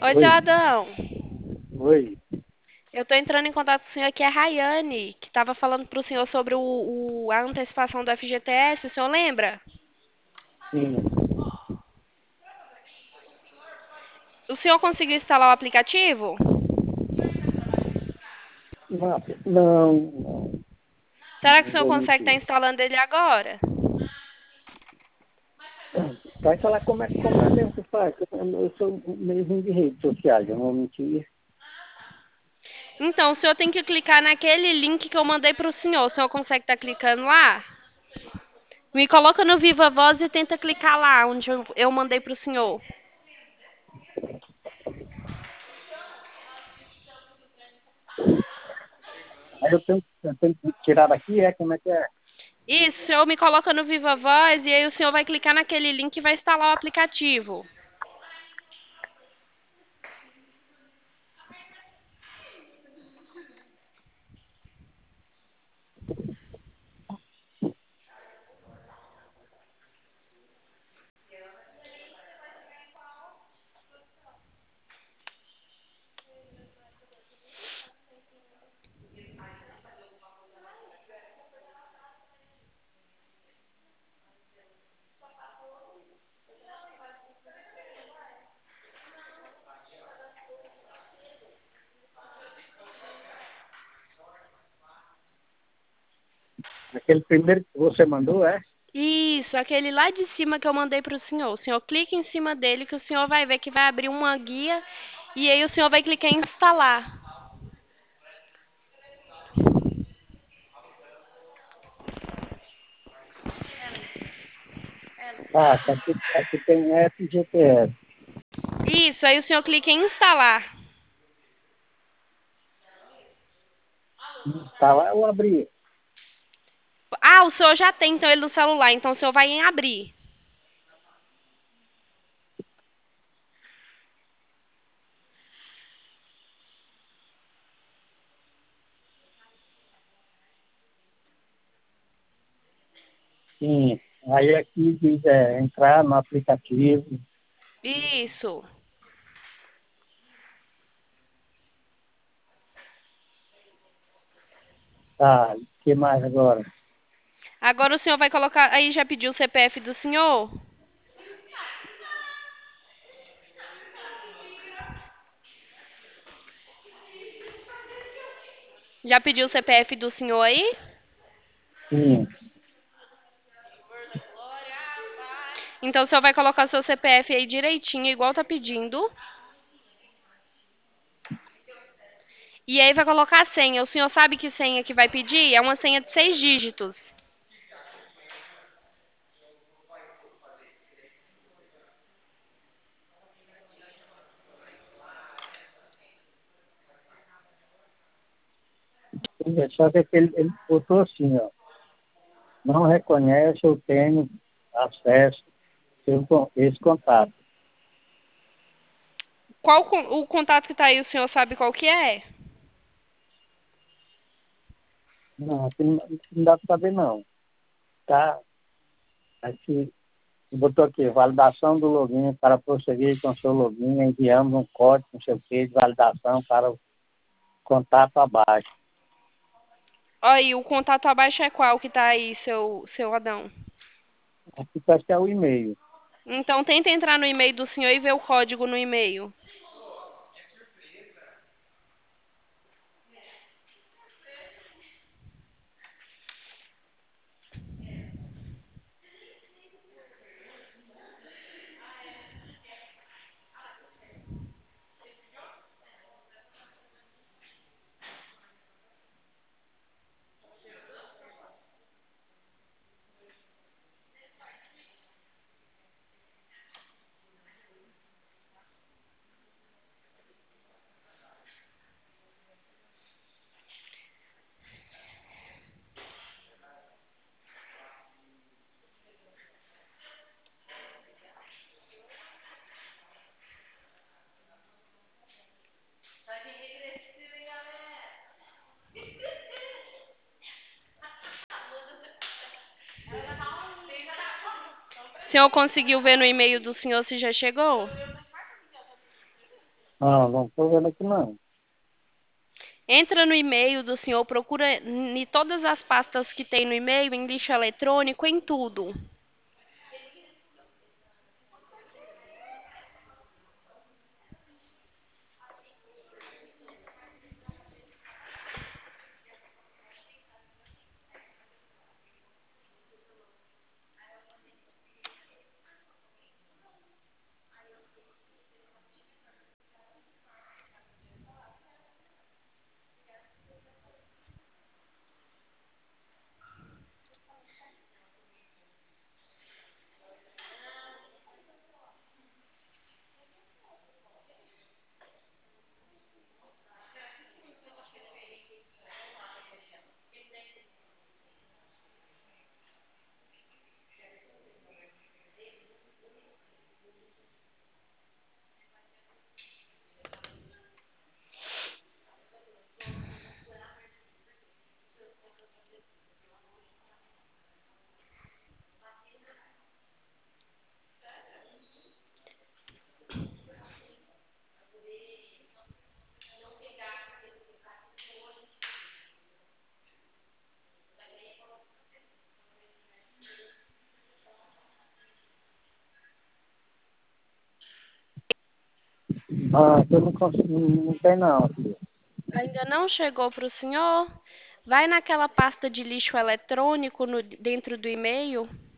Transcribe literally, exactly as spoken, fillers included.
Oi, Zé Oi, Adão. oi, Eu tô entrando em contato com o senhor aqui, é a Rayane, que estava falando para o senhor sobre o, o- a antecipação do F G T S, o senhor lembra? sim. O senhor conseguiu instalar o aplicativo? Não, não, não, Será que o não senhor vou consegue estar mentir. instalando ele agora? Vai falar como é, como é mesmo que faz. Eu, eu sou meio ruim de redes sociais, eu não vou mentir. Então, o senhor tem que clicar naquele link que eu mandei para o senhor. O senhor consegue estar clicando lá? Me coloca no Viva Voz e tenta clicar lá, onde eu, eu mandei para o senhor. Aí eu tenho, eu tenho que tirar daqui, é como é que é? Isso, o senhor me coloca no Viva Voz e aí o senhor vai clicar naquele link e vai instalar o aplicativo. Aquele primeiro que você mandou, é? Isso, aquele lá de cima que eu mandei para o senhor. O senhor clica em cima dele que o senhor vai ver que vai abrir uma guia e aí o senhor vai clicar em instalar. Ah, tá aqui, aqui tem F G T S. Isso, aí o senhor clica em instalar. Tá lá, eu abri. Ah, o senhor já tem então ele no celular, então o senhor vai em abrir. Sim. Aí aqui diz é, entrar no aplicativo. Isso. Tá, o que mais agora? Agora o senhor vai colocar. Aí já pediu o C P F do senhor? Já pediu o C P F do senhor aí? Sim. Então o senhor vai colocar o seu C P F aí direitinho, igual tá pedindo. E aí vai colocar a senha. O senhor sabe que senha que vai pedir? É uma senha de seis dígitos. Só que ele, ele botou assim, ó. Não reconhece ou tem acesso a esse contato. Qual o contato que tá aí, o senhor sabe qual que é? Não, aqui não, não dá para saber não. Tá? Aqui, botou aqui, validação do login para prosseguir com seu login, enviamos um código, não sei o que, de validação para o contato abaixo. Aí, o contato abaixo é qual que tá aí, seu, seu Adão? Aqui parece que é o e-mail. Então tenta entrar no e-mail do senhor e ver o código no e-mail. O senhor conseguiu ver no e-mail do senhor se já chegou? Não, não estou vendo aqui não. Entra no e-mail do senhor, procura em todas as pastas que tem no e-mail, em lixo eletrônico, em tudo. Ah, eu não consigo, não tem não aqui. Ainda não chegou para o senhor? Vai naquela pasta de lixo eletrônico no- dentro do e-mail.